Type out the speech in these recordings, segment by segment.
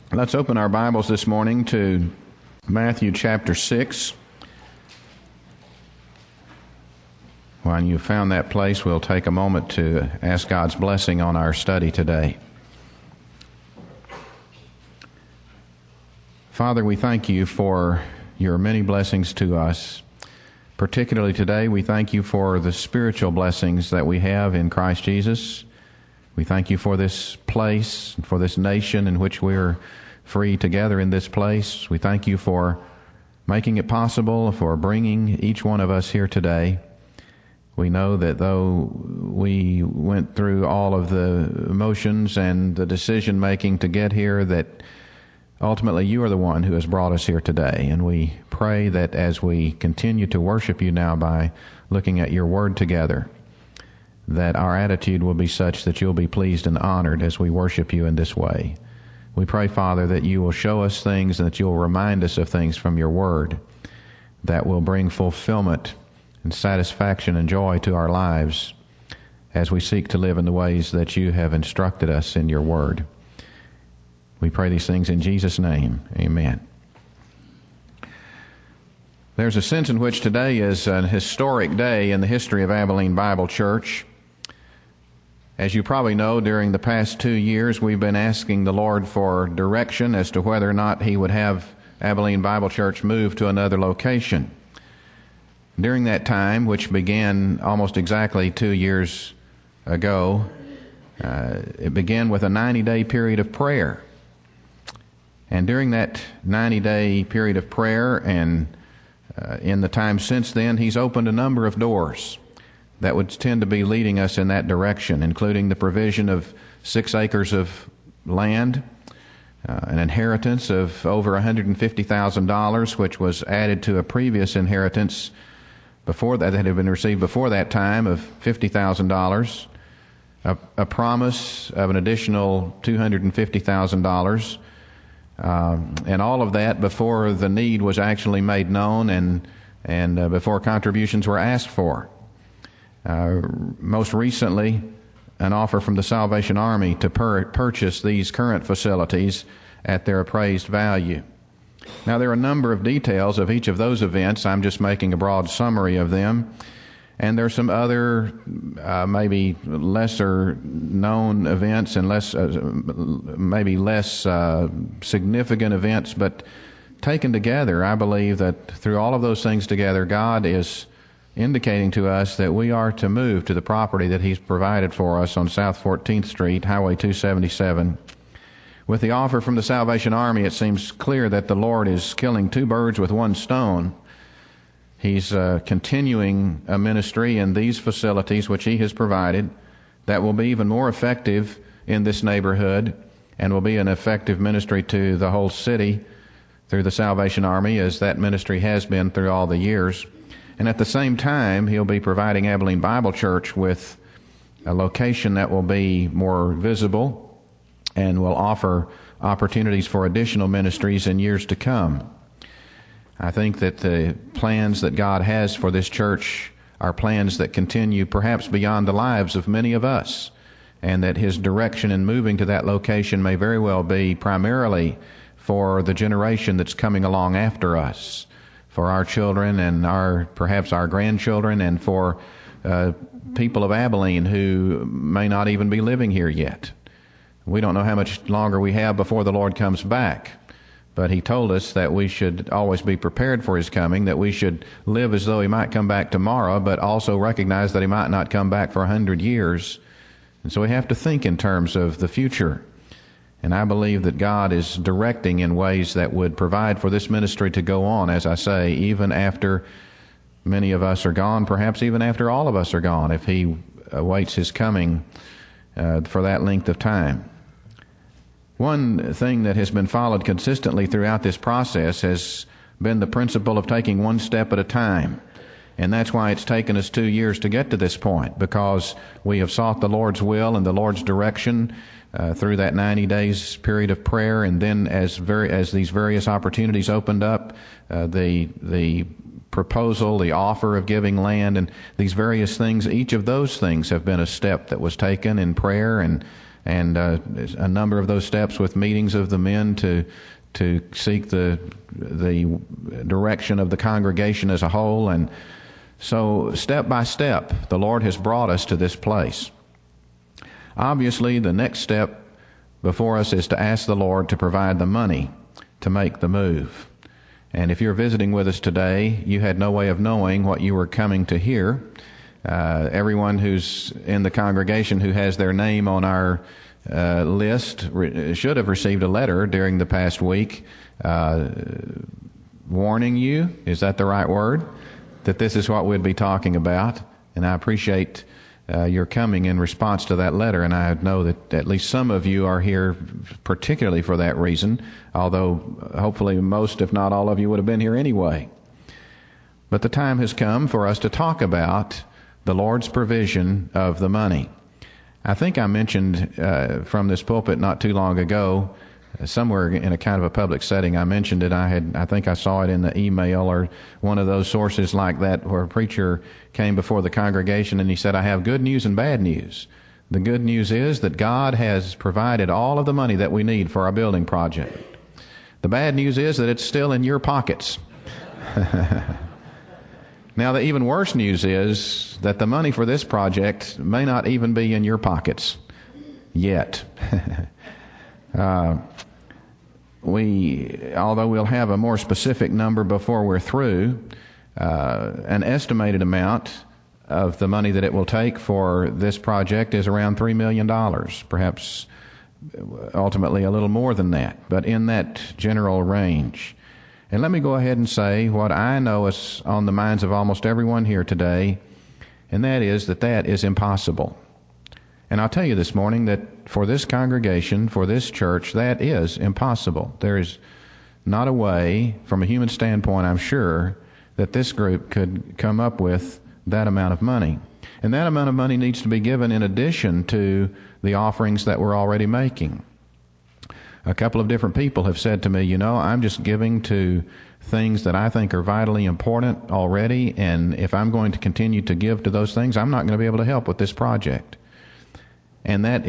Let's open our Bibles this morning to Matthew chapter 6. When you've found that place, we'll take a moment to ask God's blessing on our study today. Father, we thank you for your many blessings to us. Particularly today, we thank you for the spiritual blessings that we have in Christ Jesus. We thank you for this place, for this nation in which we're free together in this place. We thank you for making it possible, for bringing each one of us here today. We know that though we went through all of the emotions and the decision-making to get here, that ultimately you are the one who has brought us here today. And we pray that as we continue to worship you now by looking at your word together, that our attitude will be such that you'll be pleased and honored as we worship you in this way. We pray, Father, that you will show us things and that you'll remind us of things from your word that will bring fulfillment and satisfaction and joy to our lives as we seek to live in the ways that you have instructed us in your word. We pray these things in Jesus' name. Amen. There's a sense in which today is an historic day in the history of Abilene Bible Church. As you probably know, during the past 2 years, we've been asking the Lord for direction as to whether or not He would have Abilene Bible Church move to another location. During that time, which began almost exactly 2 years ago, it began with a 90-day period of prayer. And during that 90-day period of prayer and in the time since then, He's opened a number of doors that would tend to be leading us in that direction, including the provision of 6 acres of land, an inheritance of over $150,000, which was added to a previous inheritance before that had been received before that time of $50,000, a promise of an additional $250,000, and all of that before the need was actually made known and before contributions were asked for. Most recently, an offer from the Salvation Army to purchase these current facilities at their appraised value. Now, there are a number of details of each of those events. I'm just making a broad summary of them. And there are some other, maybe lesser known events and maybe less significant events. But taken together, I believe that through all of those things together, God is indicating to us that we are to move to the property that He's provided for us on South 14th Street, Highway 277. With the offer from the Salvation Army, it seems clear that the Lord is killing 2 birds with 1 stone. He's continuing a ministry in these facilities which He has provided that will be even more effective in this neighborhood and will be an effective ministry to the whole city through the Salvation Army, as that ministry has been through all the years. And at the same time, He'll be providing Abilene Bible Church with a location that will be more visible and will offer opportunities for additional ministries in years to come. I think that the plans that God has for this church are plans that continue perhaps beyond the lives of many of us, and that His direction in moving to that location may very well be primarily for the generation that's coming along after us, for our children and perhaps our grandchildren, and for people of Abilene who may not even be living here yet. We don't know how much longer we have before the Lord comes back, but He told us that we should always be prepared for His coming, that we should live as though He might come back tomorrow, but also recognize that He might not come back for 100 years. And so we have to think in terms of the future. And I believe that God is directing in ways that would provide for this ministry to go on, as I say, even after many of us are gone, perhaps even after all of us are gone, if He awaits His coming for that length of time. One thing that has been followed consistently throughout this process has been the principle of taking one step at a time. And that's why it's taken us 2 years to get to this point, because we have sought the Lord's will and the Lord's direction through that 90 days period of prayer, and then as these various opportunities opened up, the proposal, the offer of giving land, and these various things, each of those things have been a step that was taken in prayer and and a number of those steps with meetings of the men to seek the direction of the congregation as a whole. And so step by step, the Lord has brought us to this place. Obviously, the next step before us is to ask the Lord to provide the money to make the move. And if you're visiting with us today, you had no way of knowing what you were coming to hear. Everyone who's in the congregation who has their name on our list should have received a letter during the past week warning you, is that the right word, that this is what we'd be talking about. And I appreciate your coming in response to that letter, and I know that at least some of you are here particularly for that reason, although hopefully most, if not all of you, would have been here anyway. But the time has come for us to talk about the Lord's provision of the money. I think I mentioned from this pulpit not too long ago, somewhere in a kind of a public setting, I mentioned it. I think I saw it in the email or one of those sources like that, where a preacher came before the congregation and he said, I have good news and bad news. The good news is that God has provided all of the money that we need for our building project. The bad news is that it's still in your pockets. Now, the even worse news is that the money for this project may not even be in your pockets yet. Although we'll have a more specific number before we're through, an estimated amount of the money that it will take for this project is around $3 million, perhaps ultimately a little more than that, but in that general range. And let me go ahead and say what I know is on the minds of almost everyone here today, and that is impossible. And I'll tell you this morning that for this congregation, for this church, that is impossible. There is not a way, from a human standpoint, I'm sure, that this group could come up with that amount of money. And that amount of money needs to be given in addition to the offerings that we're already making. A couple of different people have said to me, I'm just giving to things that I think are vitally important already, and if I'm going to continue to give to those things, I'm not going to be able to help with this project. And that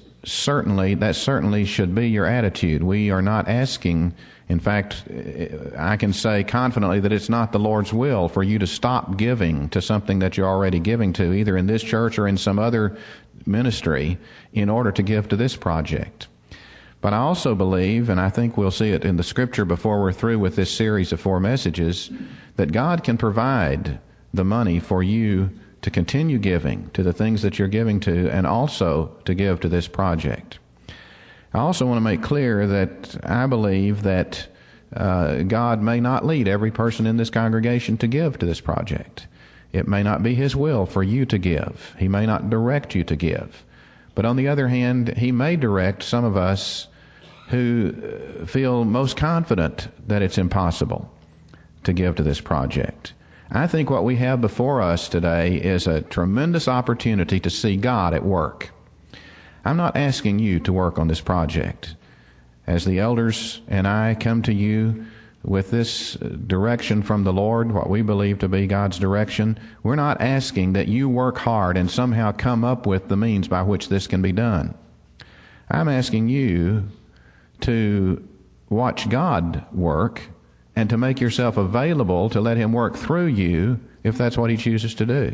certainly should be your attitude. We are not asking, in fact, I can say confidently that it's not the Lord's will for you to stop giving to something that you're already giving to, either in this church or in some other ministry, in order to give to this project. But I also believe, and I think we'll see it in the Scripture before we're through with this series of 4 messages, that God can provide the money for you to continue giving to the things that you're giving to, and also to give to this project. I also want to make clear that I believe that God may not lead every person in this congregation to give to this project. It may not be His will for you to give. He may not direct you to give. But on the other hand, He may direct some of us who feel most confident that it's impossible to give to this project. I think what we have before us today is a tremendous opportunity to see God at work. I'm not asking you to work on this project. As the elders and I come to you with this direction from the Lord, what we believe to be God's direction, we're not asking that you work hard and somehow come up with the means by which this can be done. I'm asking you to watch God work and to make yourself available to let Him work through you if that's what He chooses to do.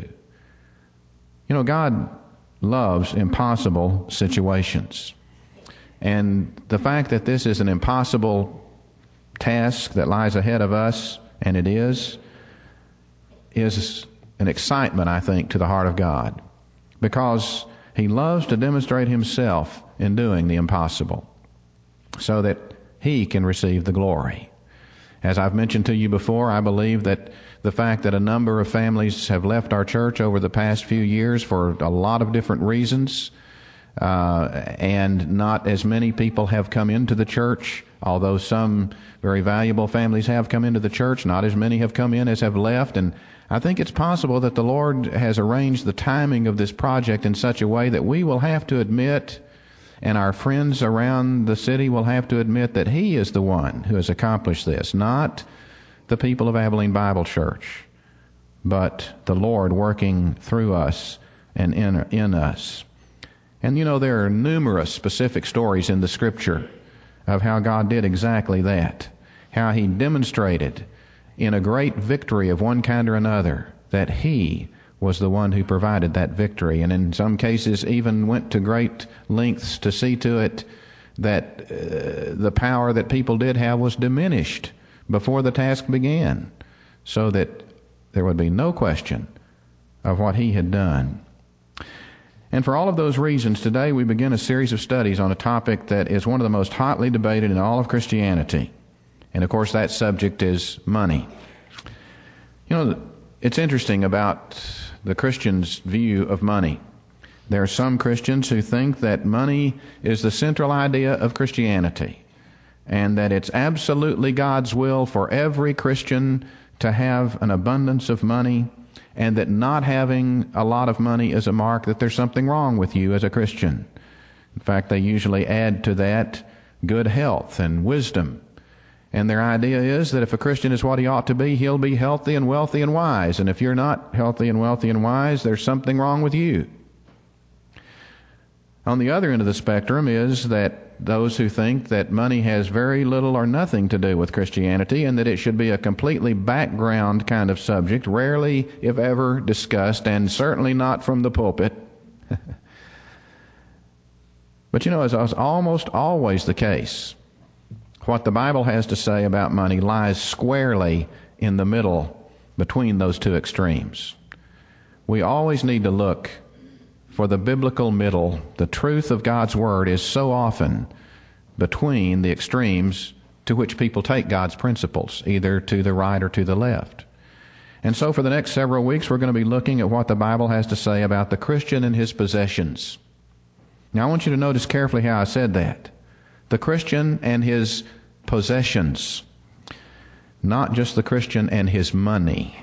God loves impossible situations. And the fact that this is an impossible task that lies ahead of us, and it is an excitement, I think, to the heart of God, because He loves to demonstrate Himself in doing the impossible so that He can receive the glory. As I've mentioned to you before, I believe that the fact that a number of families have left our church over the past few years for a lot of different reasons, and not as many people have come into the church, although some very valuable families have come into the church, not as many have come in as have left. And I think it's possible that the Lord has arranged the timing of this project in such a way that we will have to admit, and our friends around the city will have to admit, that He is the one who has accomplished this, not the people of Abilene Bible Church, but the Lord working through us and in us. And there are numerous specific stories in the Scripture of how God did exactly that, how He demonstrated in a great victory of one kind or another that He was the one who provided that victory, and in some cases even went to great lengths to see to it that the power that people did have was diminished before the task began, so that there would be no question of what He had done. And for all of those reasons, today we begin a series of studies on a topic that is one of the most hotly debated in all of Christianity. And of course that subject is money. It's interesting about the Christian's view of money. There are some Christians who think that money is the central idea of Christianity, and that it's absolutely God's will for every Christian to have an abundance of money, and that not having a lot of money is a mark that there's something wrong with you as a Christian. In fact, they usually add to that good health and wisdom. And their idea is that if a Christian is what he ought to be, he'll be healthy and wealthy and wise. And if you're not healthy and wealthy and wise, there's something wrong with you. On the other end of the spectrum is that those who think that money has very little or nothing to do with Christianity, and that it should be a completely background kind of subject, rarely, if ever, discussed, and certainly not from the pulpit. But as is almost always the case, what the Bible has to say about money lies squarely in the middle between those two extremes. We always need to look for the biblical middle. The truth of God's Word is so often between the extremes to which people take God's principles, either to the right or to the left. And so for the next several weeks, we're going to be looking at what the Bible has to say about the Christian and his possessions. Now I want you to notice carefully how I said that. The Christian and his possessions, not just the Christian and his money.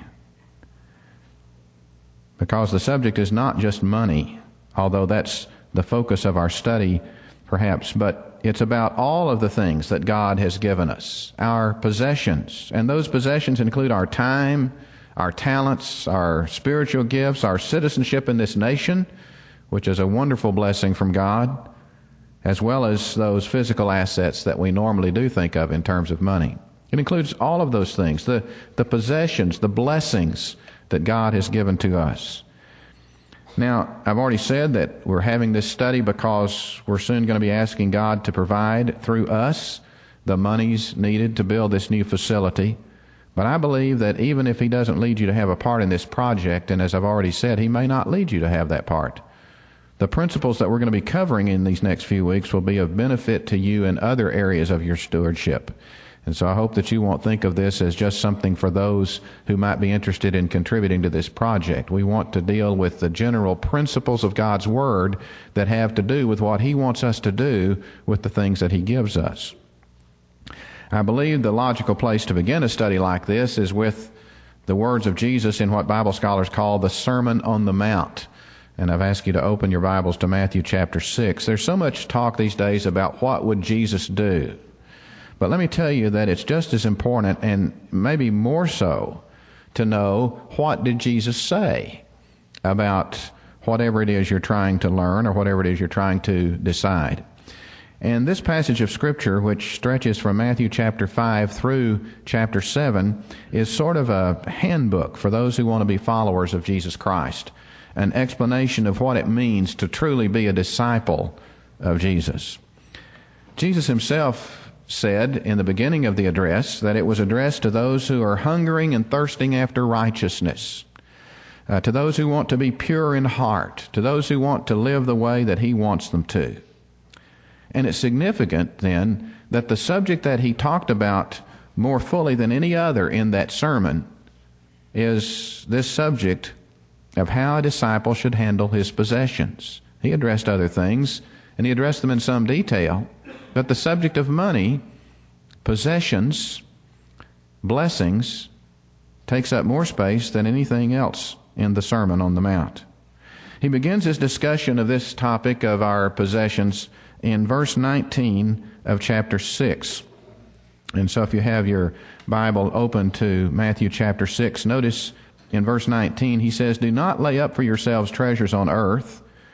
Because the subject is not just money, although that's the focus of our study perhaps, but it's about all of the things that God has given us, our possessions. And those possessions include our time, our talents, our spiritual gifts, our citizenship in this nation, which is a wonderful blessing from God, as well as those physical assets that we normally do think of in terms of money. It includes all of those things, the possessions, the blessings that God has given to us. Now, I've already said that we're having this study because we're soon going to be asking God to provide through us the monies needed to build this new facility. But I believe that even if He doesn't lead you to have a part in this project, and as I've already said, He may not lead you to have that part, the principles that we're going to be covering in these next few weeks will be of benefit to you in other areas of your stewardship. And so I hope that you won't think of this as just something for those who might be interested in contributing to this project. We want to deal with the general principles of God's Word that have to do with what He wants us to do with the things that He gives us. I believe the logical place to begin a study like this is with the words of Jesus in what Bible scholars call the Sermon on the Mount. And I've asked you to open your Bibles to Matthew chapter 6. There's so much talk these days about what would Jesus do. But let me tell you that it's just as important, and maybe more so, to know what did Jesus say about whatever it is you're trying to learn or whatever it is you're trying to decide. And this passage of Scripture, which stretches from Matthew chapter 5 through chapter 7, is sort of a handbook for those who want to be followers of Jesus Christ, an explanation of what it means to truly be a disciple of Jesus. Jesus Himself said in the beginning of the address that it was addressed to those who are hungering and thirsting after righteousness, to those who want to be pure in heart, to those who want to live the way that He wants them to. And it's significant then that the subject that He talked about more fully than any other in that sermon is this subject of how a disciple should handle his possessions. He addressed other things, and He addressed them in some detail, but the subject of money, possessions, blessings, takes up more space than anything else in the Sermon on the Mount. He begins his discussion of this topic of our possessions in verse 19 of chapter 6. And so if you have your Bible open to Matthew chapter 6, notice in verse 19 he says, "Do not lay up for yourselves treasures on earth,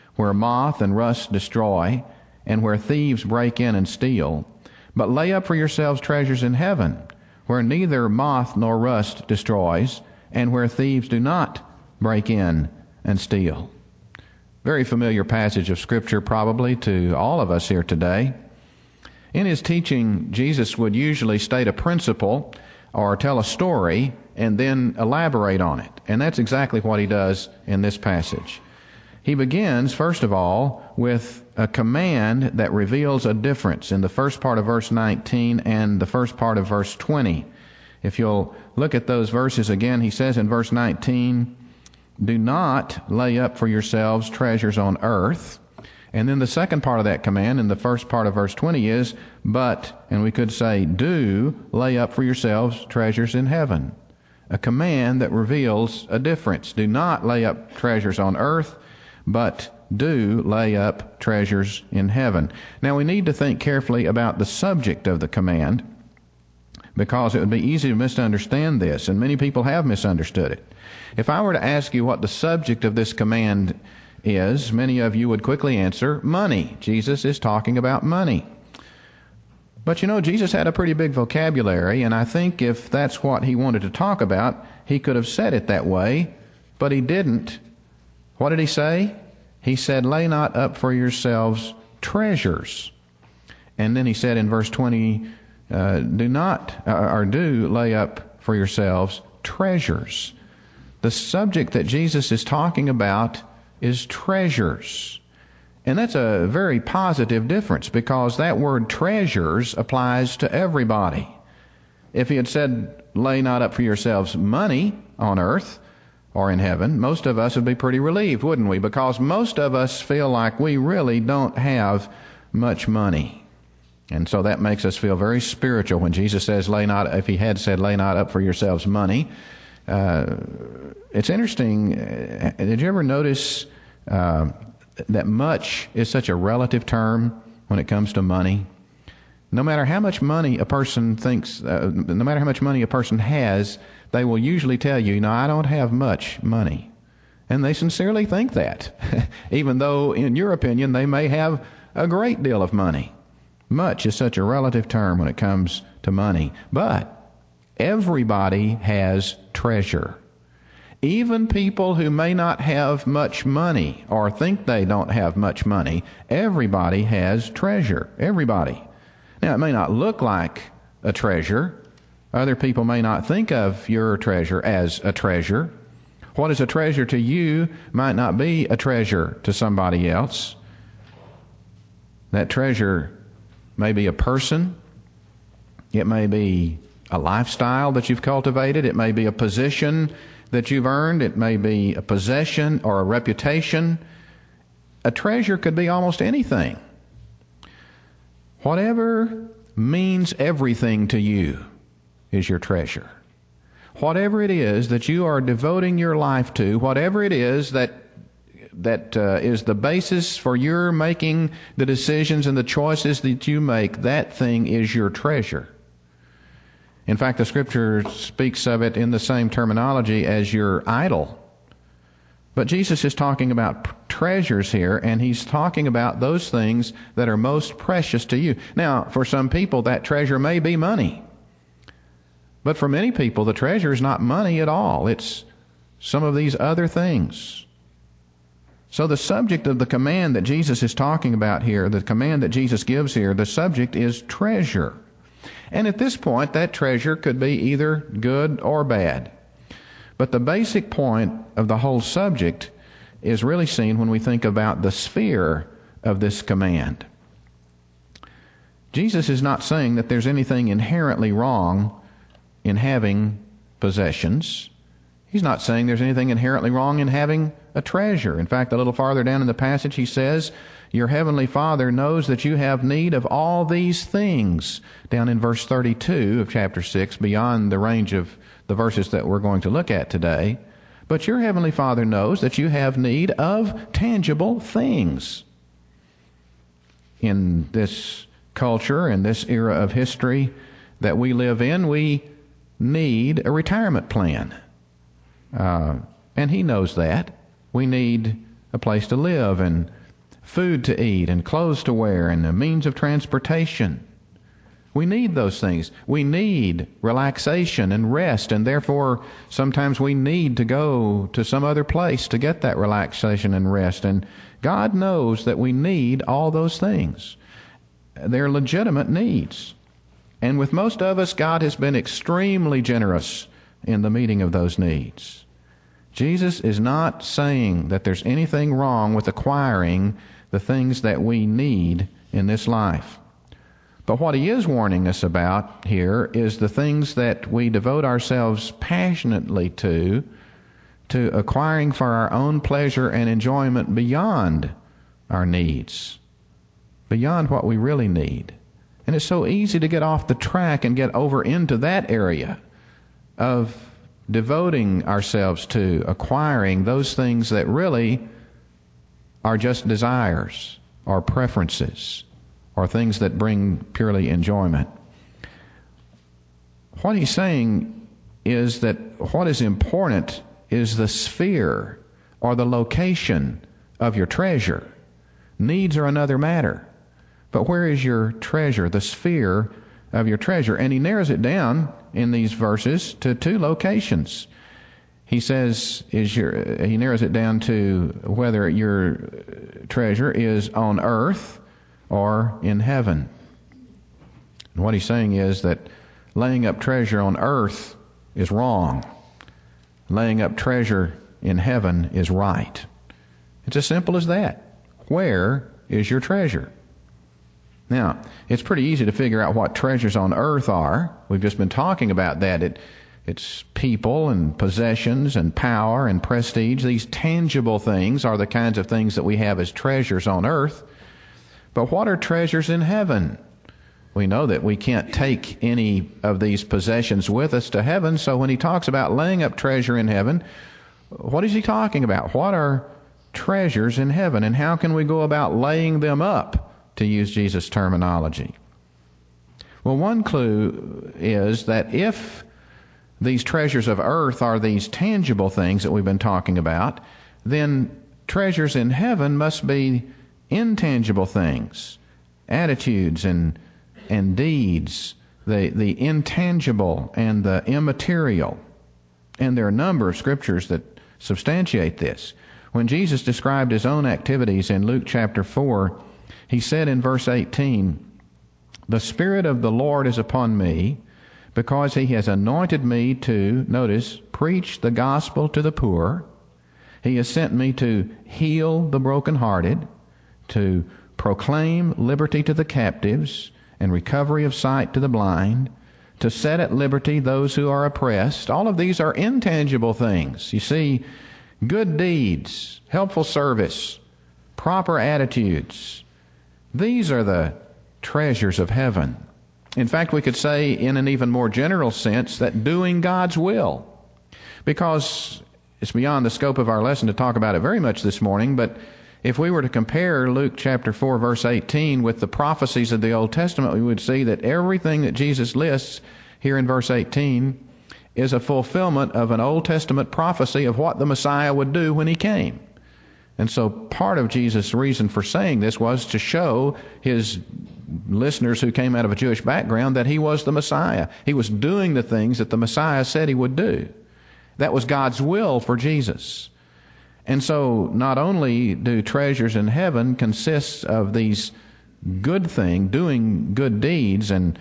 where moth and rust destroy, and where thieves break in and steal. But lay up for yourselves treasures in heaven, where neither moth nor rust destroys, and where thieves do not break in and steal. Very familiar passage of Scripture probably to all of us here today. In his teaching, Jesus would usually state a principle or tell a story and then elaborate on it. And that's exactly what he does in this passage. He begins, first of all, with a command that reveals a difference in the first part of verse 19 and the first part of verse 20. If you'll look at those verses again, he says in verse 19, "Do not lay up for yourselves treasures on earth." And then the second part of that command in the first part of verse 20 is, "But," and we could say, "do lay up for yourselves treasures in heaven." A command that reveals a difference. Do not lay up treasures on earth, but do lay up treasures in heaven. Now we need to think carefully about the subject of the command, because it would be easy to misunderstand this, and many people have misunderstood it. If I were to ask you what the subject of this command is, many of you would quickly answer, money. Jesus is talking about money. But you know, Jesus had a pretty big vocabulary, and I think if that's what he wanted to talk about, he could have said it that way, but he didn't. What did he say? He said, "Lay not up for yourselves treasures." And then he said in verse 20, do lay up for yourselves treasures. The subject that Jesus is talking about is treasures. And that's a very positive difference, because that word treasures applies to everybody. If he had said, "Lay not up for yourselves money on earth or in heaven," most of us would be pretty relieved, wouldn't we? Because most of us feel like we really don't have much money. And so that makes us feel very spiritual when Jesus says, if he had said, "Lay not up for yourselves money." It's interesting. Did you ever notice that much is such a relative term when it comes to money? No matter how much money a person no matter how much money a person has, they will usually tell you, "I don't have much money." And they sincerely think that, even though in your opinion they may have a great deal of money. Much is such a relative term when it comes to money. But everybody has treasure. Even people who may not have much money or think they don't have much money, everybody has treasure. Everybody. Now, it may not look like a treasure. Other people may not think of your treasure as a treasure. What is a treasure to you might not be a treasure to somebody else. That treasure may be a person. It may be a lifestyle that you've cultivated. It may be a position that you've earned. It may be a possession or a reputation. A treasure could be almost anything. Whatever means everything to you is your treasure. Whatever it is that you are devoting your life to, whatever it is that is the basis for your making the decisions and the choices that you make, that thing is your treasure. In fact, the Scripture speaks of it in the same terminology as your idol. But Jesus is talking about treasures here, and he's talking about those things that are most precious to you. Now, for some people, that treasure may be money. But for many people, the treasure is not money at all. It's some of these other things. So the subject of the command that Jesus is talking about here, the command that Jesus gives here, the subject is treasure. And at this point, that treasure could be either good or bad. But the basic point of the whole subject is really seen when we think about the sphere of this command. Jesus is not saying that there's anything inherently wrong in having possessions. He's not saying there's anything inherently wrong in having a treasure. In fact, a little farther down in the passage, he says, "Your heavenly Father knows that you have need of all these things," down in verse 32 of chapter 6, beyond the range of the verses that we're going to look at today. But your heavenly Father knows that you have need of tangible things. In this culture, in this era of history that we live in, we need a retirement plan. And he knows that. We need a place to live and food to eat and clothes to wear and a means of transportation. We need those things. We need relaxation and rest, and therefore sometimes we need to go to some other place to get that relaxation and rest. And God knows that we need all those things. They're legitimate needs. And with most of us, God has been extremely generous in the meeting of those needs. Jesus is not saying that there's anything wrong with acquiring the things that we need in this life. But what he is warning us about here is the things that we devote ourselves passionately to acquiring for our own pleasure and enjoyment beyond our needs, beyond what we really need. And it's so easy to get off the track and get over into that area of devoting ourselves to acquiring those things that really are just desires or preferences or things that bring purely enjoyment. What he's saying is that what is important is the sphere or the location of your treasure. Needs are another matter. But where is your treasure, the sphere of your treasure? And he narrows it down in these verses to two locations. He says, he narrows it down to whether your treasure is on earth or in heaven. And what he's saying is that laying up treasure on earth is wrong. Laying up treasure in heaven is right. It's as simple as that. Where is your treasure? Now, it's pretty easy to figure out what treasures on earth are. We've just been talking about that. It's people and possessions and power and prestige. These tangible things are the kinds of things that we have as treasures on earth. But what are treasures in heaven? We know that we can't take any of these possessions with us to heaven, so when he talks about laying up treasure in heaven, what is he talking about? What are treasures in heaven, and how can we go about laying them up, to use Jesus' terminology? Well, one clue is that if these treasures of earth are these tangible things that we've been talking about, then treasures in heaven must be intangible things, attitudes and deeds, the intangible and the immaterial. And there are a number of scriptures that substantiate this. When Jesus described his own activities in Luke chapter 4, he said in verse 18, "The Spirit of the Lord is upon me, because he has anointed me to," notice, "preach the gospel to the poor. He has sent me to heal the brokenhearted, to proclaim liberty to the captives, and recovery of sight to the blind, to set at liberty those who are oppressed." All of these are intangible things. You see, good deeds, helpful service, proper attitudes, these are the treasures of heaven. In fact, we could say in an even more general sense that doing God's will, because it's beyond the scope of our lesson to talk about it very much this morning, but if we were to compare Luke chapter 4 verse 18 with the prophecies of the Old Testament, we would see that everything that Jesus lists here in verse 18 is a fulfillment of an Old Testament prophecy of what the Messiah would do when he came. And so part of Jesus' reason for saying this was to show his listeners who came out of a Jewish background that he was the Messiah. He was doing the things that the Messiah said he would do. That was God's will for Jesus. And so not only do treasures in heaven consist of these good things, doing good deeds and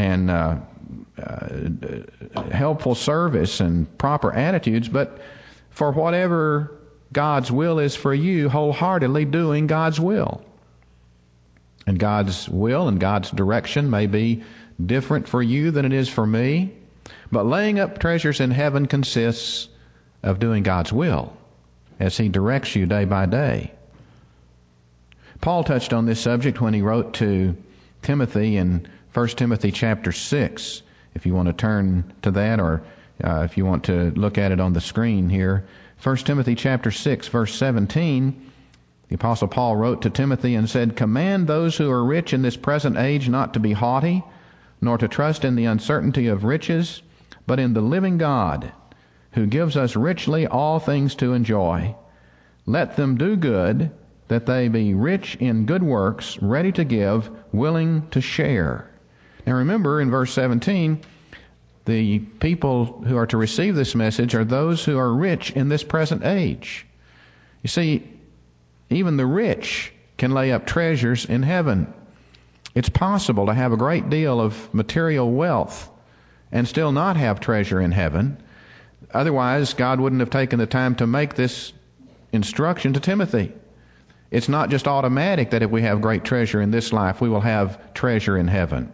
helpful service and proper attitudes, but for whatever God's will is for you, wholeheartedly doing God's will. And God's will and God's direction may be different for you than it is for me, but laying up treasures in heaven consists of doing God's will as he directs you day by day. Paul touched on this subject when he wrote to Timothy in 1 Timothy chapter 6. If you want to turn to that, or if you want to look at it on the screen here. 1 Timothy chapter 6, verse 17, the Apostle Paul wrote to Timothy and said, "Command those who are rich in this present age not to be haughty, nor to trust in the uncertainty of riches, but in the living God, who gives us richly all things to enjoy. Let them do good, that they be rich in good works, ready to give, willing to share. Now remember, in verse 17, the people who are to receive this message are those who are rich in this present age. You see, even the rich can lay up treasures in heaven. It's possible to have a great deal of material wealth and still not have treasure in heaven. Otherwise, God wouldn't have taken the time to make this instruction to Timothy. It's not just automatic that if we have great treasure in this life, we will have treasure in heaven.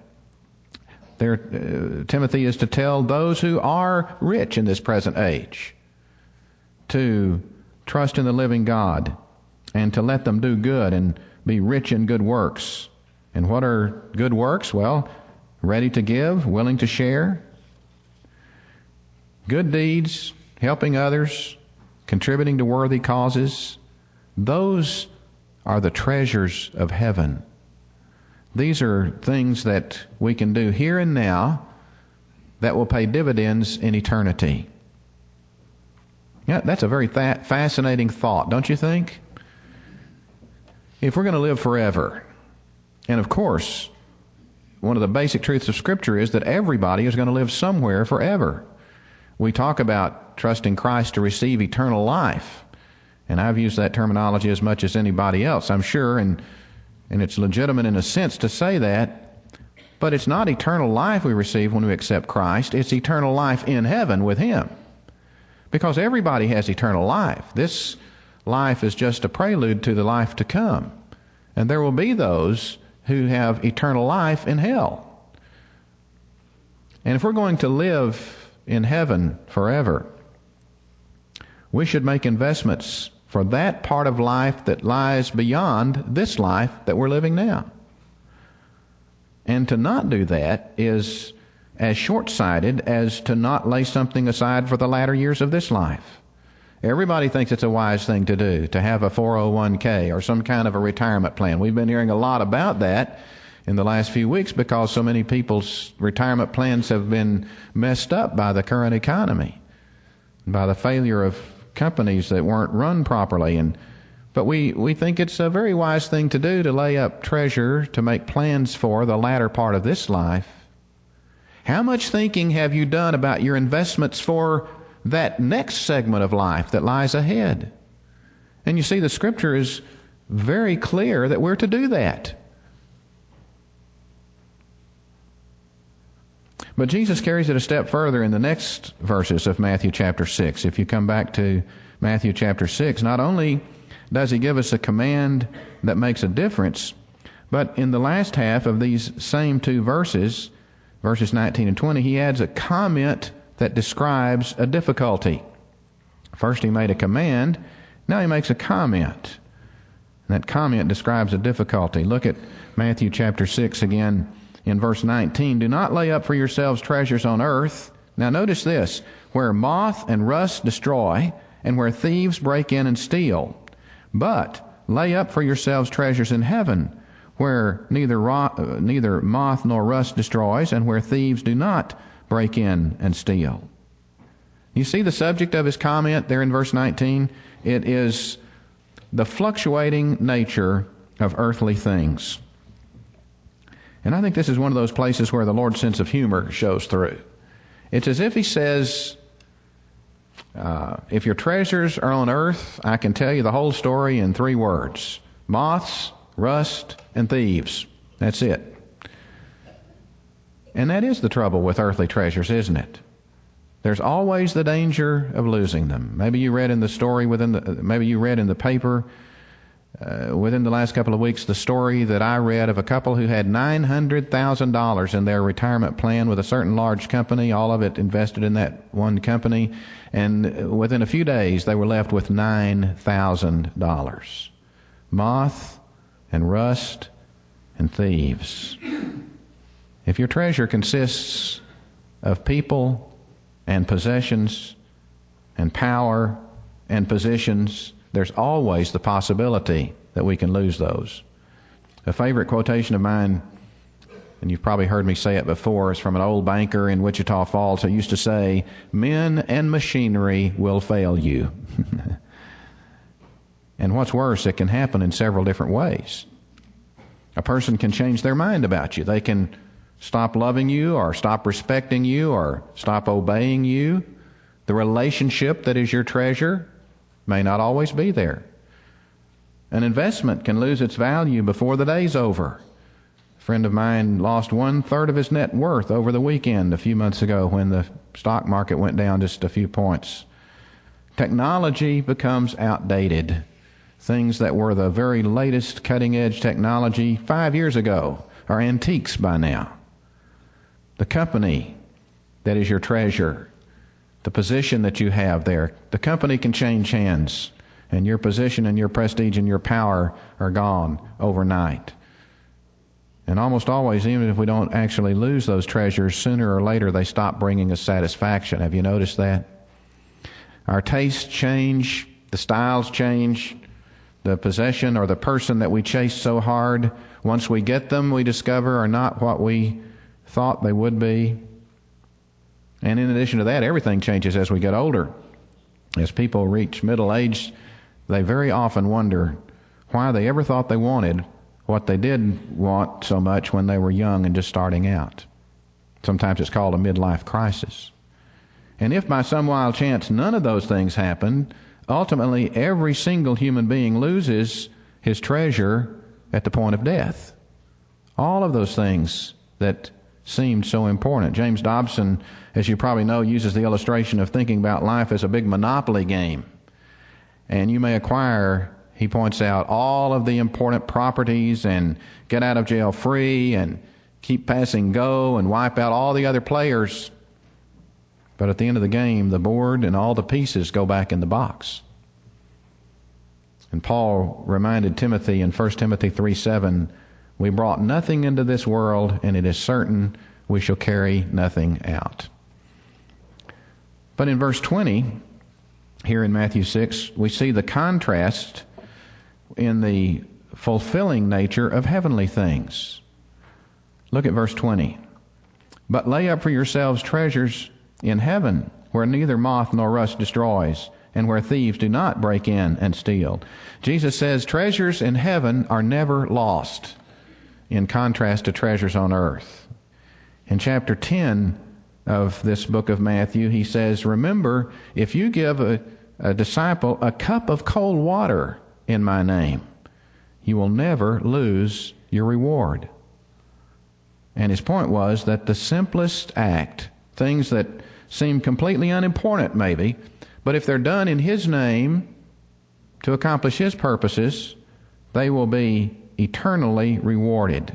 Timothy is to tell those who are rich in this present age to trust in the living God and to let them do good and be rich in good works. And what are good works? Well, ready to give, willing to share. Good deeds, helping others, contributing to worthy causes. Those are the treasures of heaven. These are things that we can do here and now that will pay dividends in eternity. Yeah, that's a very fascinating thought, don't you think? If we're going to live forever, and of course, one of the basic truths of Scripture is that everybody is going to live somewhere forever. We talk about trusting Christ to receive eternal life, and I've used that terminology as much as anybody else, I'm sure, and it's legitimate in a sense to say that, but it's not eternal life we receive when we accept Christ. It's eternal life in heaven with Him. Because everybody has eternal life. This life is just a prelude to the life to come. And there will be those who have eternal life in hell. And if we're going to live in heaven forever, we should make investments for that part of life that lies beyond this life that we're living now. And to not do that is as short-sighted as to not lay something aside for the latter years of this life. Everybody thinks it's a wise thing to do, to have a 401k or some kind of a retirement plan. We've been hearing a lot about that in the last few weeks because so many people's retirement plans have been messed up by the current economy, by the failure of companies that weren't run properly. But we think it's a very wise thing to do to lay up treasure, to make plans for the latter part of this life. How much thinking have you done about your investments for that next segment of life that lies ahead? And you see, the Scripture is very clear that we're to do that. But Jesus carries it a step further in the next verses of Matthew chapter 6. If you come back to Matthew chapter 6, not only does He give us a command that makes a difference, but in the last half of these same two verses, verses 19 and 20, He adds a comment that describes a difficulty. First He made a command, now He makes a comment. And that comment describes a difficulty. Look at Matthew chapter 6 again in verse 19. Do not lay up for yourselves treasures on earth. Now notice this, where moth and rust destroy, and where thieves break in and steal. But lay up for yourselves treasures in heaven, where neither moth nor rust destroys, and where thieves do not break in and steal. You see the subject of his comment there in verse 19? It is the fluctuating nature of earthly things. And I think this is one of those places where the Lord's sense of humor shows through. It's as if He says, if your treasures are on earth, I can tell you the whole story in 3 words. Moths, rust, and thieves. That's it. And that is the trouble with earthly treasures, isn't it? There's always the danger of losing them. Maybe you read in the story maybe you read in the paper within the last couple of weeks the story that I read of a couple who had $900,000 in their retirement plan with a certain large company, all of it invested in that one company, and within a few days they were left with $9,000. Moth and rust and thieves. If your treasure consists of people and possessions and power and positions, there's always the possibility that we can lose those. A favorite quotation of mine, and you've probably heard me say it before, is from an old banker in Wichita Falls who used to say, "Men and machinery will fail you." And what's worse, it can happen in several different ways. A person can change their mind about you. They can stop loving you or stop respecting you or stop obeying you. The relationship that is your treasure may not always be there. An investment can lose its value before the day's over. A friend of mine lost 1/3 of his net worth over the weekend a few months ago when the stock market went down just a few points. Technology becomes outdated. Things that were the very latest cutting-edge technology 5 years ago are antiques by now. The company that is your treasure, the position that you have there, the company can change hands, and your position and your prestige and your power are gone overnight. And almost always, even if we don't actually lose those treasures, sooner or later they stop bringing us satisfaction. Have you noticed that? Our tastes change, the styles change, the possession or the person that we chase so hard, once we get them, we discover are not what we thought they would be. And in addition to that, everything changes as we get older. As people reach middle age, they very often wonder why they ever thought they wanted what they did want so much when they were young and just starting out. Sometimes it's called a midlife crisis. And if by some wild chance none of those things happen, ultimately every single human being loses his treasure at the point of death. All of those things that seemed so important. James Dobson, as you probably know, uses the illustration of thinking about life as a big Monopoly game. And you may acquire, he points out, all of the important properties and get out of jail free and keep passing go and wipe out all the other players. But at the end of the game, the board and all the pieces go back in the box. And Paul reminded Timothy in 1 Timothy 3:7, we brought nothing into this world, and it is certain we shall carry nothing out. But in verse 20, here in Matthew 6, we see the contrast in the fulfilling nature of heavenly things. Look at verse 20. But lay up for yourselves treasures in heaven, where neither moth nor rust destroys, and where thieves do not break in and steal. Jesus says treasures in heaven are never lost, in contrast to treasures on earth. In chapter 10 of this book of Matthew, he says, remember, if you give a disciple a cup of cold water in my name, you will never lose your reward. And his point was that the simplest act, things that seem completely unimportant maybe, but if they're done in his name to accomplish his purposes, they will be eternally rewarded.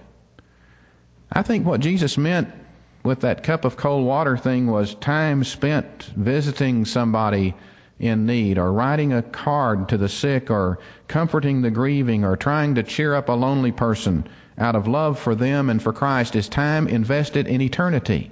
I think what Jesus meant with that cup of cold water thing was time spent visiting somebody in need, or writing a card to the sick, or comforting the grieving, or trying to cheer up a lonely person out of love for them and for Christ is time invested in eternity.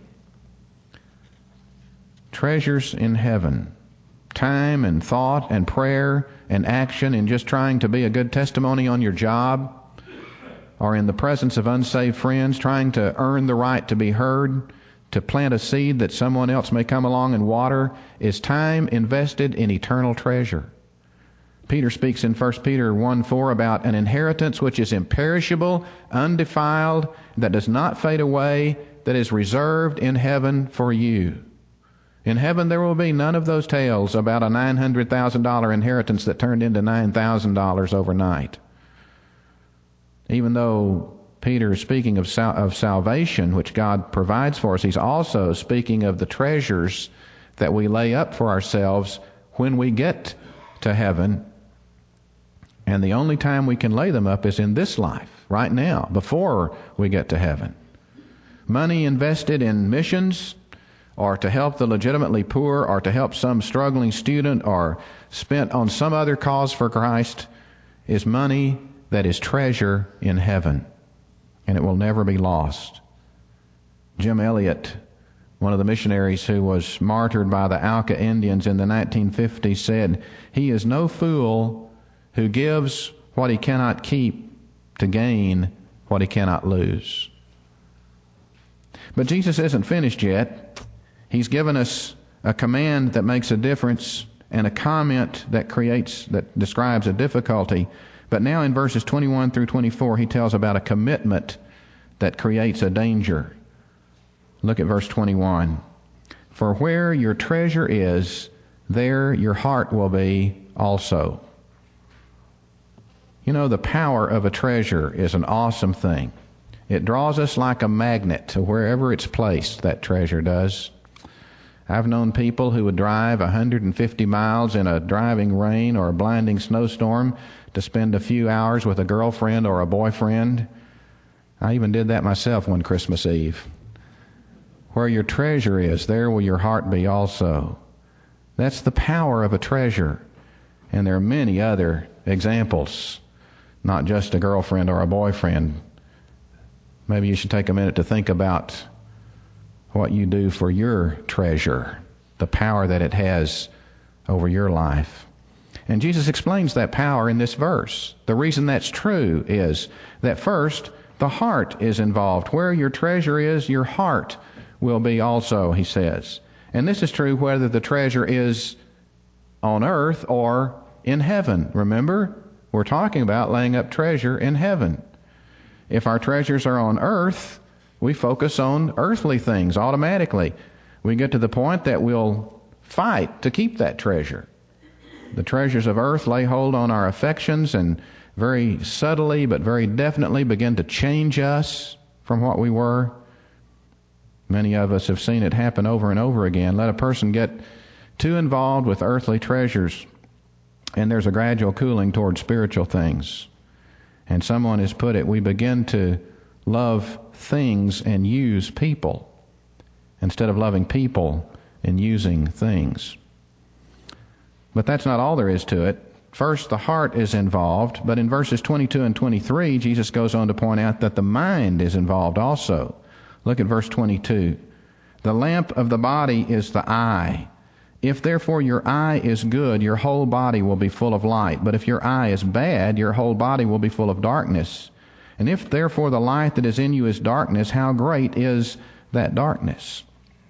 Treasures in heaven. Time and thought and prayer and action in just trying to be a good testimony on your job, or in the presence of unsaved friends, trying to earn the right to be heard, to plant a seed that someone else may come along and water, is time invested in eternal treasure. Peter speaks in 1 Peter 1:4 about an inheritance which is imperishable, undefiled, that does not fade away, that is reserved in heaven for you. In heaven there will be none of those tales about a $900,000 inheritance that turned into $9,000 overnight. Even though Peter is speaking of salvation, which God provides for us, he's also speaking of the treasures that we lay up for ourselves when we get to heaven. And the only time we can lay them up is in this life, right now, before we get to heaven. Money invested in missions, or to help the legitimately poor, or to help some struggling student, or spent on some other cause for Christ, is money that is treasure in heaven, and it will never be lost. Jim Elliot, one of the missionaries who was martyred by the Auca Indians in the 1950s, said, "He is no fool who gives what he cannot keep to gain what he cannot lose." But Jesus isn't finished yet. He's given us a command that makes a difference and a comment that describes a difficulty. But now in verses 21 through 24, he tells about a commitment that creates a danger. Look at verse 21. For where your treasure is, there your heart will be also. You know, the power of a treasure is an awesome thing. It draws us like a magnet to wherever it's placed, that treasure does. I've known people who would drive 150 miles in a driving rain or a blinding snowstorm to spend a few hours with a girlfriend or a boyfriend. I even did that myself one Christmas Eve. Where your treasure is, there will your heart be also. That's the power of a treasure. And there are many other examples, not just a girlfriend or a boyfriend. Maybe you should take a minute to think about what you do for your treasure, the power that it has over your life. And Jesus explains that power in this verse. The reason that's true is that first, the heart is involved. Where your treasure is, your heart will be also, he says. And this is true whether the treasure is on earth or in heaven. Remember, we're talking about laying up treasure in heaven. If our treasures are on earth, we focus on earthly things automatically. We get to the point that we'll fight to keep that treasure. The treasures of earth lay hold on our affections and very subtly but very definitely begin to change us from what we were. Many of us have seen it happen over and over again. Let a person get too involved with earthly treasures, and there's a gradual cooling toward spiritual things. And someone has put it, we begin to love things and use people instead of loving people and using things. But that's not all there is to it. First, the heart is involved, but in verses 22 and 23, Jesus goes on to point out that the mind is involved also. Look at verse 22. The lamp of the body is the eye. If therefore your eye is good, your whole body will be full of light. But if your eye is bad, your whole body will be full of darkness. And if therefore the light that is in you is darkness, how great is that darkness?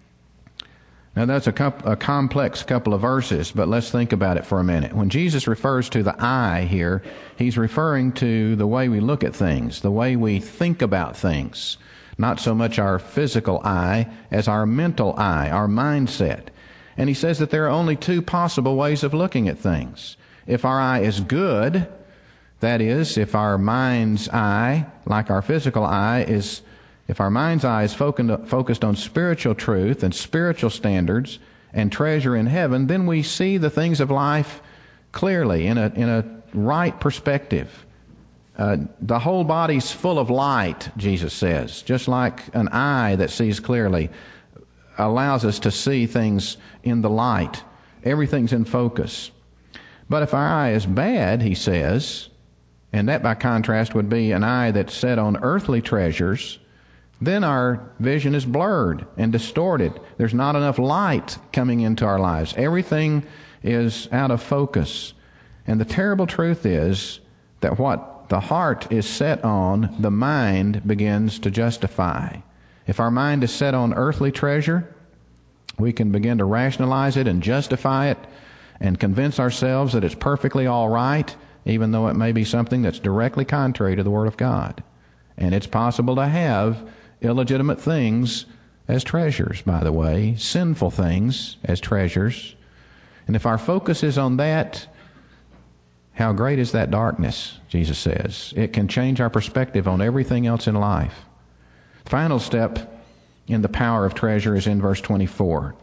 Now that's a complex couple of verses, but let's think about it for a minute. When Jesus refers to the eye here, he's referring to the way we look at things, the way we think about things. Not so much our physical eye as our mental eye, our mindset. And he says that there are only two possible ways of looking at things. If our eye is good, that is, if our mind's eye, like our physical eye, if our mind's eye is focused on spiritual truth and spiritual standards and treasure in heaven, then we see the things of life clearly in a right perspective. The whole body's full of light, Jesus says, just like an eye that sees clearly allows us to see things in the light. Everything's in focus. But if our eye is bad, he says, and that by contrast would be an eye that's set on earthly treasures, then our vision is blurred and distorted. There's not enough light coming into our lives. Everything is out of focus. And the terrible truth is that what the heart is set on, the mind begins to justify. If our mind is set on earthly treasure, we can begin to rationalize it and justify it and convince ourselves that it's perfectly all right, even though it may be something that's directly contrary to the Word of God. And it's possible to have illegitimate things as treasures, by the way, sinful things as treasures. And if our focus is on that, how great is that darkness, Jesus says. It can change our perspective on everything else in life. The final step in the power of treasure is in verse 24.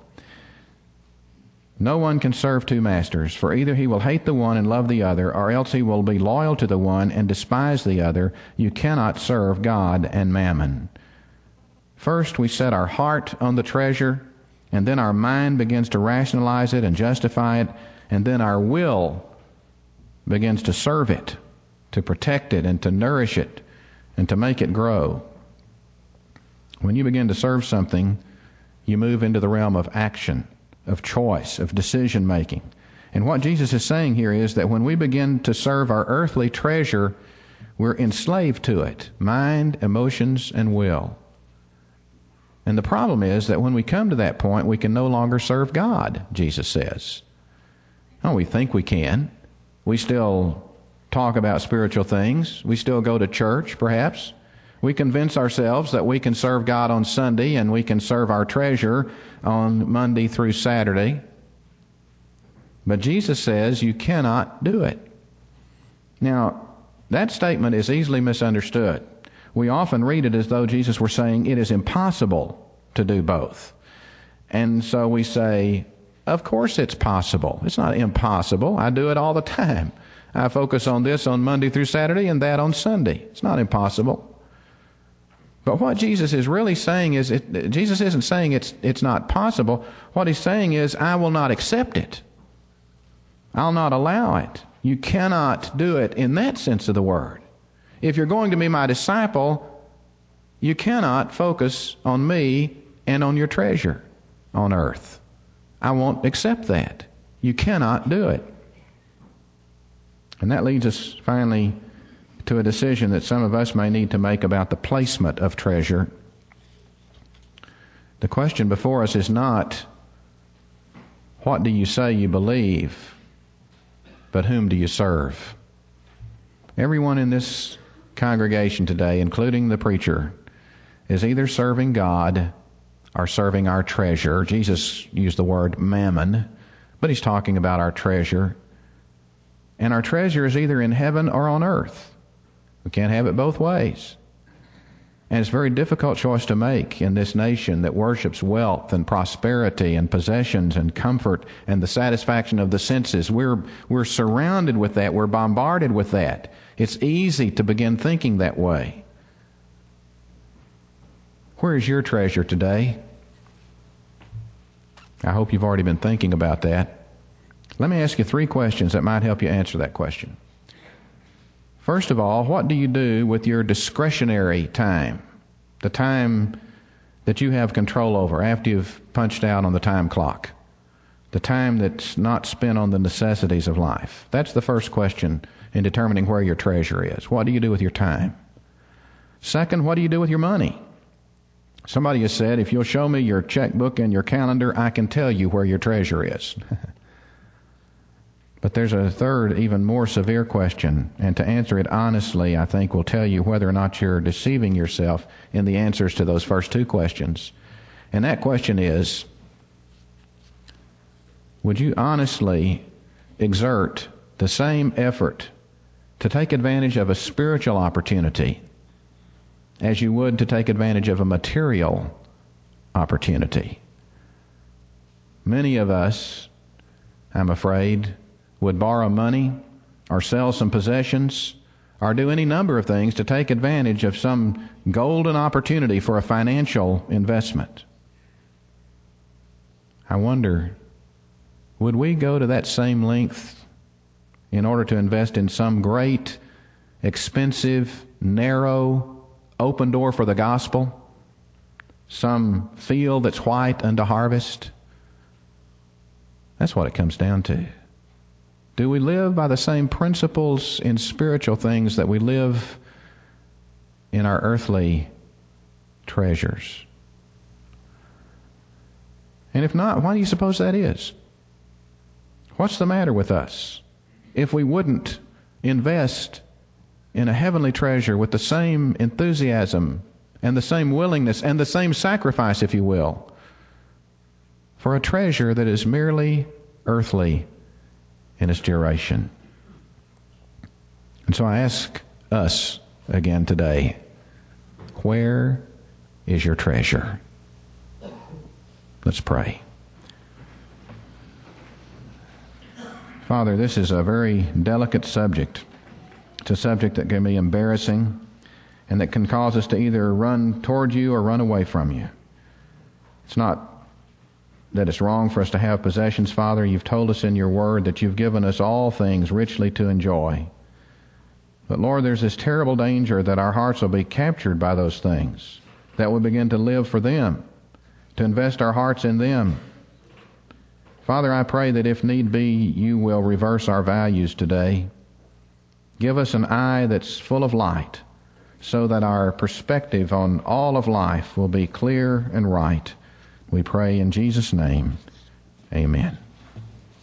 No one can serve two masters, for either he will hate the one and love the other, or else he will be loyal to the one and despise the other. You cannot serve God and mammon. First, we set our heart on the treasure, and then our mind begins to rationalize it and justify it, and then our will begins to serve it, to protect it, and to nourish it, and to make it grow. When you begin to serve something, you move into the realm of action, of choice, of decision making. And what Jesus is saying here is that when we begin to serve our earthly treasure, we're enslaved to it, mind, emotions, and will. And the problem is that when we come to that point, we can no longer serve God, Jesus says. Oh, we think we can. We still talk about spiritual things. We still go to church, perhaps. We convince ourselves that we can serve God on Sunday and we can serve our treasure on Monday through Saturday. But Jesus says you cannot do it. Now, that statement is easily misunderstood. We often read it as though Jesus were saying it is impossible to do both. And so we say, of course it's possible. It's not impossible. I do it all the time. I focus on this on Monday through Saturday and that on Sunday. It's not impossible. But what Jesus is really saying is, Jesus isn't saying it's not possible. What he's saying is, I will not accept it. I'll not allow it. You cannot do it in that sense of the word. If you're going to be my disciple, you cannot focus on me and on your treasure on earth. I won't accept that. You cannot do it. And that leads us finally to a decision that some of us may need to make about the placement of treasure. The question before us is not, what do you say you believe, but whom do you serve? Everyone in this congregation today, including the preacher, is either serving God or serving our treasure. Jesus used the word mammon, but he's talking about our treasure. And our treasure is either in heaven or on earth. We can't have it both ways. And it's a very difficult choice to make in this nation that worships wealth and prosperity and possessions and comfort and the satisfaction of the senses. We're surrounded with that. We're bombarded with that. It's easy to begin thinking that way. Where is your treasure today? I hope you've already been thinking about that. Let me ask you 3 questions that might help you answer that question. First of all, what do you do with your discretionary time? The time that you have control over after you've punched out on the time clock. The time that's not spent on the necessities of life. That's the first question in determining where your treasure is. What do you do with your time? Second, what do you do with your money? Somebody has said, if you'll show me your checkbook and your calendar, I can tell you where your treasure is. But there's a third, even more severe question, and to answer it honestly, I think will tell you whether or not you're deceiving yourself in the answers to those first 2 questions. And that question is, would you honestly exert the same effort to take advantage of a spiritual opportunity as you would to take advantage of a material opportunity? Many of us, I'm afraid, would borrow money or sell some possessions or do any number of things to take advantage of some golden opportunity for a financial investment. I wonder, would we go to that same length in order to invest in some great, expensive, narrow, open door for the gospel? Some field that's white unto harvest? That's what it comes down to. Do we live by the same principles in spiritual things that we live in our earthly treasures? And if not, why do you suppose that is? What's the matter with us if we wouldn't invest in a heavenly treasure with the same enthusiasm and the same willingness and the same sacrifice, if you will, for a treasure that is merely earthly in its duration? And so I ask us again today, where is your treasure? Let's pray. Father, this is a very delicate subject. It's a subject that can be embarrassing and that can cause us to either run toward you or run away from you. It's not that it's wrong for us to have possessions, Father. You've told us in your word that you've given us all things richly to enjoy. But Lord, there's this terrible danger that our hearts will be captured by those things, that we begin to live for them, to invest our hearts in them. Father, I pray that if need be, you will reverse our values today. Give us an eye that's full of light, so that our perspective on all of life will be clear and right. We pray in Jesus' name. Amen.